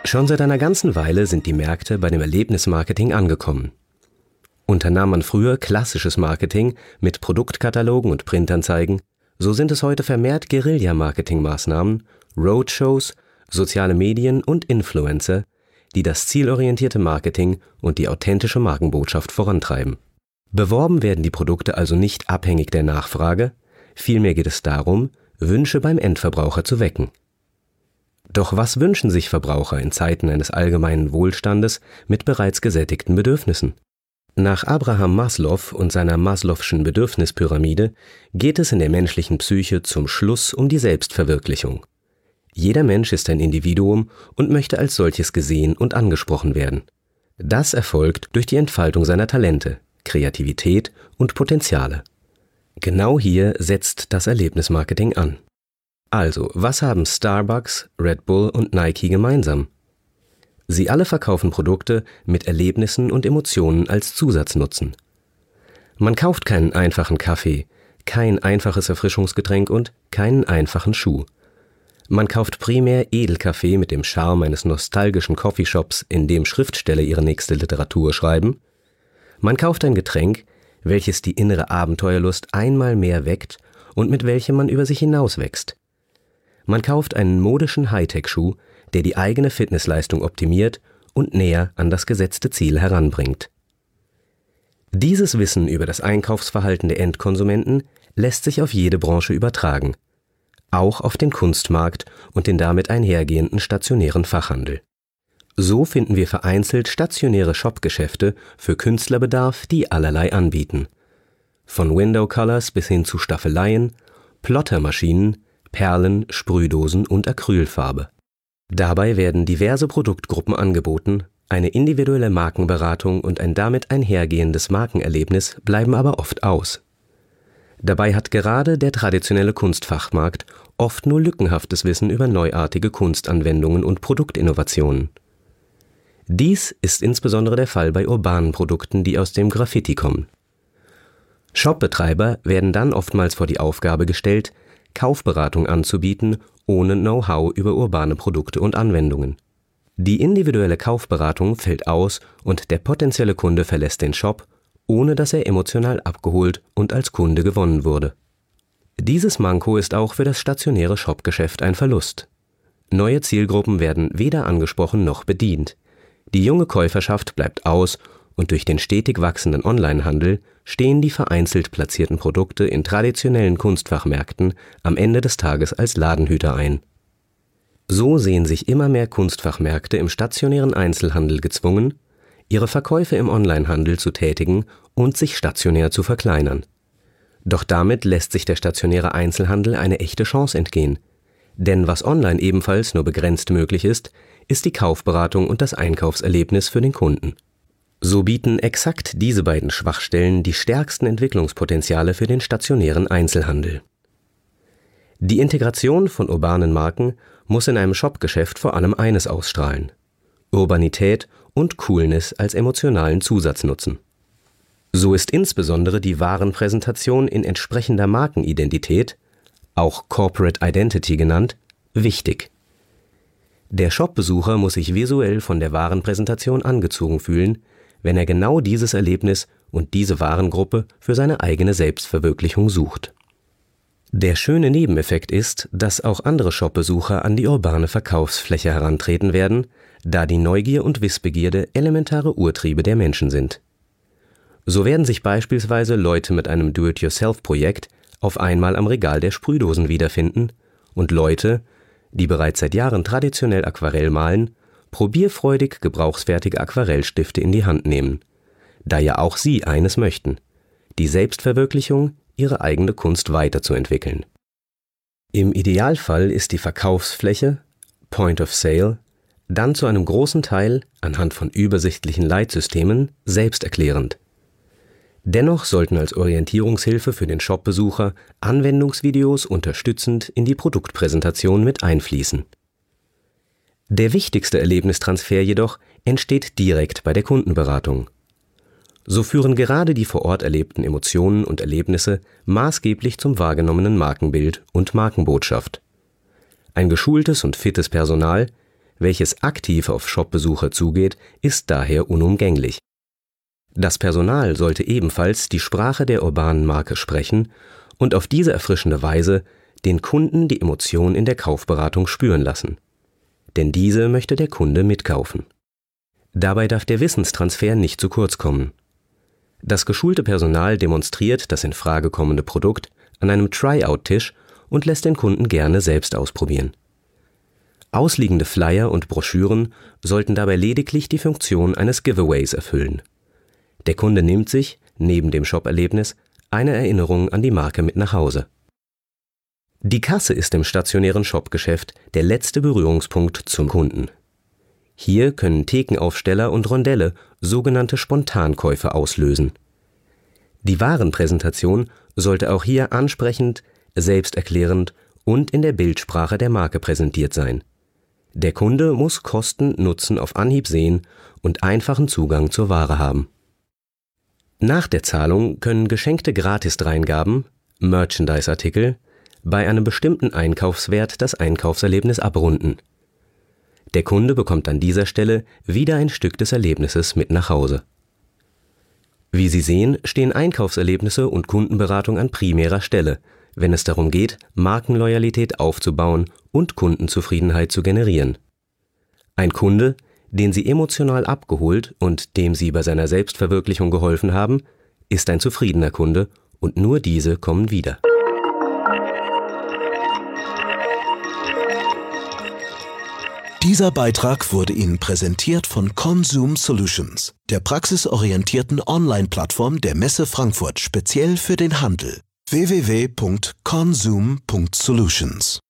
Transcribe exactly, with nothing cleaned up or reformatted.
Schon seit einer ganzen Weile sind die Märkte bei dem Erlebnismarketing angekommen. Unternahm man früher klassisches Marketing mit Produktkatalogen und Printanzeigen, so sind es heute vermehrt Guerilla-Marketing-Maßnahmen, Roadshows, soziale Medien und Influencer, die das zielorientierte Marketing und die authentische Markenbotschaft vorantreiben. Beworben werden die Produkte also nicht abhängig der Nachfrage, vielmehr geht es darum, Wünsche beim Endverbraucher zu wecken. Doch was wünschen sich Verbraucher in Zeiten eines allgemeinen Wohlstandes mit bereits gesättigten Bedürfnissen? Nach Abraham Maslow und seiner Maslow'schen Bedürfnispyramide geht es in der menschlichen Psyche zum Schluss um die Selbstverwirklichung. Jeder Mensch ist ein Individuum und möchte als solches gesehen und angesprochen werden. Das erfolgt durch die Entfaltung seiner Talente, Kreativität und Potenziale. Genau hier setzt das Erlebnismarketing an. Also, was haben Starbucks, Red Bull und Nike gemeinsam? Sie alle verkaufen Produkte mit Erlebnissen und Emotionen als Zusatznutzen. Man kauft keinen einfachen Kaffee, kein einfaches Erfrischungsgetränk und keinen einfachen Schuh. Man kauft primär Edelkaffee mit dem Charme eines nostalgischen Coffeeshops, in dem Schriftsteller ihre nächste Literatur schreiben. Man kauft ein Getränk, welches die innere Abenteuerlust einmal mehr weckt und mit welchem man über sich hinauswächst. Man kauft einen modischen Hightech-Schuh, der die eigene Fitnessleistung optimiert und näher an das gesetzte Ziel heranbringt. Dieses Wissen über das Einkaufsverhalten der Endkonsumenten lässt sich auf jede Branche übertragen, auch auf den Kunstmarkt und den damit einhergehenden stationären Fachhandel. So finden wir vereinzelt stationäre Shopgeschäfte für Künstlerbedarf, die allerlei anbieten. Von Window Colors bis hin zu Staffeleien, Plottermaschinen, Perlen, Sprühdosen und Acrylfarbe. Dabei werden diverse Produktgruppen angeboten, eine individuelle Markenberatung und ein damit einhergehendes Markenerlebnis bleiben aber oft aus. Dabei hat gerade der traditionelle Kunstfachmarkt oft nur lückenhaftes Wissen über neuartige Kunstanwendungen und Produktinnovationen. Dies ist insbesondere der Fall bei urbanen Produkten, die aus dem Graffiti kommen. Shopbetreiber werden dann oftmals vor die Aufgabe gestellt, Kaufberatung anzubieten, ohne Know-how über urbane Produkte und Anwendungen. Die individuelle Kaufberatung fällt aus und der potenzielle Kunde verlässt den Shop, ohne dass er emotional abgeholt und als Kunde gewonnen wurde. Dieses Manko ist auch für das stationäre Shopgeschäft ein Verlust. Neue Zielgruppen werden weder angesprochen noch bedient. Die junge Käuferschaft bleibt aus und durch den stetig wachsenden Onlinehandel stehen die vereinzelt platzierten Produkte in traditionellen Kunstfachmärkten am Ende des Tages als Ladenhüter ein. So sehen sich immer mehr Kunstfachmärkte im stationären Einzelhandel gezwungen, ihre Verkäufe im Onlinehandel zu tätigen und sich stationär zu verkleinern. Doch damit lässt sich der stationäre Einzelhandel eine echte Chance entgehen. Denn was online ebenfalls nur begrenzt möglich ist, ist die Kaufberatung und das Einkaufserlebnis für den Kunden. So bieten exakt diese beiden Schwachstellen die stärksten Entwicklungspotenziale für den stationären Einzelhandel. Die Integration von urbanen Marken muss in einem Shopgeschäft vor allem eines ausstrahlen: Urbanität und Coolness als emotionalen Zusatznutzen. So ist insbesondere die Warenpräsentation in entsprechender Markenidentität, auch Corporate Identity genannt, wichtig. Der Shopbesucher muss sich visuell von der Warenpräsentation angezogen fühlen, wenn er genau dieses Erlebnis und diese Warengruppe für seine eigene Selbstverwirklichung sucht. Der schöne Nebeneffekt ist, dass auch andere Shopbesucher an die urbane Verkaufsfläche herantreten werden, da die Neugier und Wissbegierde elementare Urtriebe der Menschen sind. So werden sich beispielsweise Leute mit einem Do-it-yourself-Projekt auf einmal am Regal der Sprühdosen wiederfinden und Leute, die bereits seit Jahren traditionell Aquarell malen, probierfreudig gebrauchsfertige Aquarellstifte in die Hand nehmen, da ja auch sie eines möchten: die Selbstverwirklichung, ihre eigene Kunst weiterzuentwickeln. Im Idealfall ist die Verkaufsfläche, Point of Sale, dann zu einem großen Teil anhand von übersichtlichen Leitsystemen selbsterklärend. Dennoch sollten als Orientierungshilfe für den Shopbesucher Anwendungsvideos unterstützend in die Produktpräsentation mit einfließen. Der wichtigste Erlebnistransfer jedoch entsteht direkt bei der Kundenberatung. So führen gerade die vor Ort erlebten Emotionen und Erlebnisse maßgeblich zum wahrgenommenen Markenbild und Markenbotschaft. Ein geschultes und fittes Personal, welches aktiv auf Shopbesucher zugeht, ist daher unumgänglich. Das Personal sollte ebenfalls die Sprache der urbanen Marke sprechen und auf diese erfrischende Weise den Kunden die Emotion in der Kaufberatung spüren lassen. Denn diese möchte der Kunde mitkaufen. Dabei darf der Wissenstransfer nicht zu kurz kommen. Das geschulte Personal demonstriert das in Frage kommende Produkt an einem Tryout-Tisch und lässt den Kunden gerne selbst ausprobieren. Ausliegende Flyer und Broschüren sollten dabei lediglich die Funktion eines Giveaways erfüllen. Der Kunde nimmt sich, neben dem Shop-Erlebnis, eine Erinnerung an die Marke mit nach Hause. Die Kasse ist im stationären Shopgeschäft der letzte Berührungspunkt zum Kunden. Hier können Thekenaufsteller und Rondelle sogenannte Spontankäufe auslösen. Die Warenpräsentation sollte auch hier ansprechend, selbsterklärend und in der Bildsprache der Marke präsentiert sein. Der Kunde muss Kosten, Nutzen auf Anhieb sehen und einfachen Zugang zur Ware haben. Nach der Zahlung können geschenkte Gratisdreingaben, Merchandise-Artikel, bei einem bestimmten Einkaufswert das Einkaufserlebnis abrunden. Der Kunde bekommt an dieser Stelle wieder ein Stück des Erlebnisses mit nach Hause. Wie Sie sehen, stehen Einkaufserlebnisse und Kundenberatung an primärer Stelle, wenn es darum geht, Markenloyalität aufzubauen und Kundenzufriedenheit zu generieren. Ein Kunde, den Sie emotional abgeholt und dem Sie bei seiner Selbstverwirklichung geholfen haben, ist ein zufriedener Kunde und nur diese kommen wieder. Dieser Beitrag wurde Ihnen präsentiert von Consum Solutions, der praxisorientierten Online-Plattform der Messe Frankfurt speziell für den Handel. w w w punkt consum punkt solutions